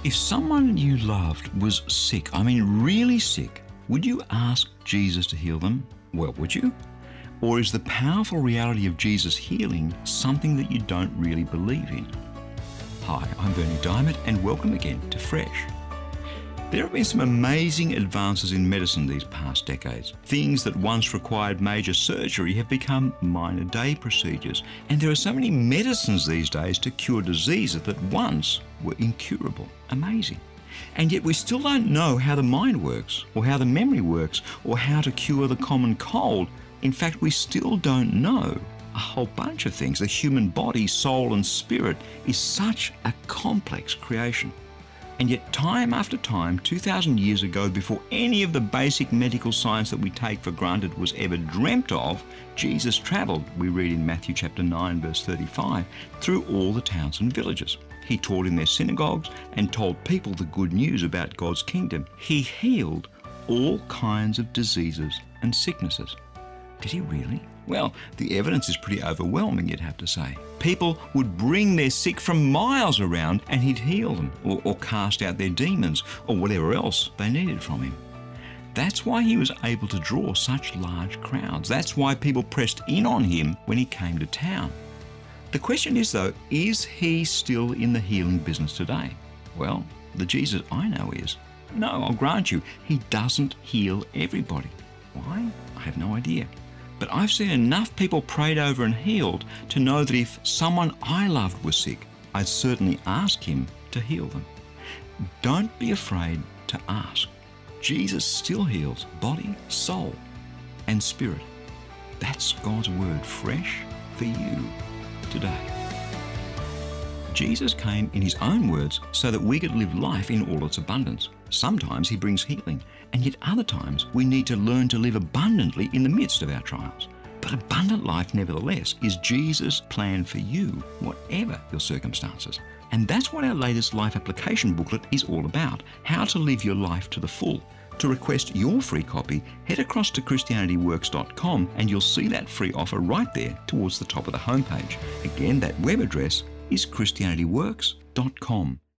If someone you loved was sick, I mean really sick, would you ask Jesus to heal them? Well, would you? Or is the powerful reality of Jesus healing something that you don't really believe in? Hi, I'm Berni Dymet and welcome again to Fresh. There have been some amazing advances in medicine these past decades. Things that once required major surgery have become minor day procedures. And there are so many medicines these days to cure diseases that once were incurable. Amazing. And yet we still don't know how the mind works, or how the memory works, or how to cure the common cold. In fact, we still don't know a whole bunch of things. The human body, soul and spirit is such a complex creation. And yet time after time, 2,000 years ago, before any of the basic medical science that we take for granted was ever dreamt of, Jesus travelled, we read in Matthew chapter 9, verse 35, through all the towns and villages. He taught in their synagogues and told people the good news about God's kingdom. He healed all kinds of diseases and sicknesses. Did he really? Well, the evidence is pretty overwhelming, you'd have to say. People would bring their sick from miles around and he'd heal them or cast out their demons or whatever else they needed from him. That's why he was able to draw such large crowds. That's why people pressed in on him when he came to town. The question is though, is he still in the healing business today? Well, the Jesus I know is. No, I'll grant you, he doesn't heal everybody. Why? I have no idea. But I've seen enough people prayed over and healed to know that if someone I loved was sick, I'd certainly ask him to heal them. Don't be afraid to ask. Jesus still heals body, soul, and spirit. That's God's word fresh for you today. Jesus came in his own words so that we could live life in all its abundance. Sometimes he brings healing, and yet other times we need to learn to live abundantly in the midst of our trials. But abundant life, nevertheless, is Jesus' plan for you, whatever your circumstances. And that's what our latest life application booklet is all about, how to live your life to the full. To request your free copy, head across to ChristianityWorks.com and you'll see that free offer right there towards the top of the homepage. Again, that web address is ChristianityWorks.com.